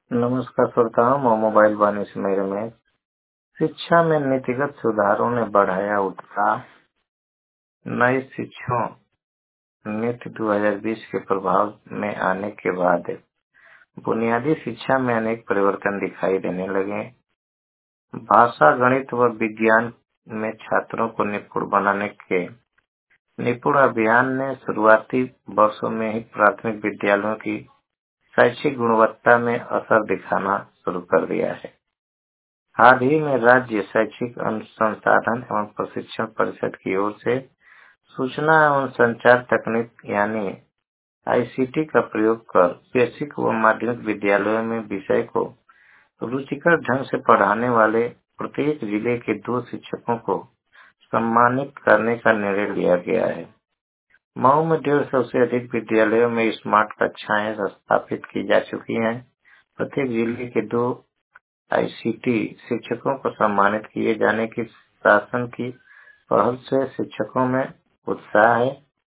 नमस्कार श्रोताओं, मैं मोबाइल वाणी से मेरे में शिक्षा में नीतिगत सुधारों ने बढ़ाया उत्साह। नई शिक्षा नीति 2020 के प्रभाव में आने के बाद बुनियादी शिक्षा में अनेक परिवर्तन दिखाई देने लगे। भाषा, गणित व विज्ञान में छात्रों को निपुण बनाने के निपुण अभियान ने शुरुआती वर्षों में ही प्राथमिक विद्यालयों की शैक्षिक गुणवत्ता में असर दिखाना शुरू कर दिया है। हाल ही में राज्य शैक्षिक अनुसंधान एवं प्रशिक्षण परिषद की ओर से सूचना एवं संचार तकनीक यानी आईसीटी का प्रयोग कर बेसिक व माध्यमिक विद्यालयों में विषय को रुचिकर ढंग से पढ़ाने वाले प्रत्येक जिले के 2 शिक्षकों को सम्मानित करने का निर्णय लिया गया है। मऊ में 150 से अधिक विद्यालयों में स्मार्ट कक्षाएं स्थापित की जा चुकी हैं। प्रत्येक जिले के 2 आईसीटी शिक्षकों को सम्मानित किए जाने की शासन की पहल से शिक्षकों में उत्साह है।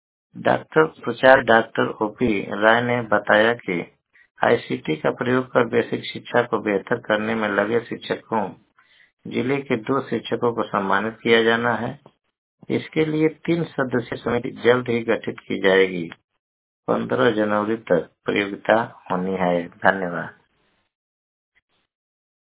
डॉक्टर ओपी राय ने बताया कि आईसीटी का प्रयोग कर बेसिक शिक्षा को बेहतर करने में लगे शिक्षकों जिले के 2 शिक्षकों को सम्मानित किया जाना है। इसके लिए 3 सदस्यीय समिति जल्द ही गठित की जाएगी। 15 जनवरी तक प्रतियोगिता होनी है। धन्यवाद।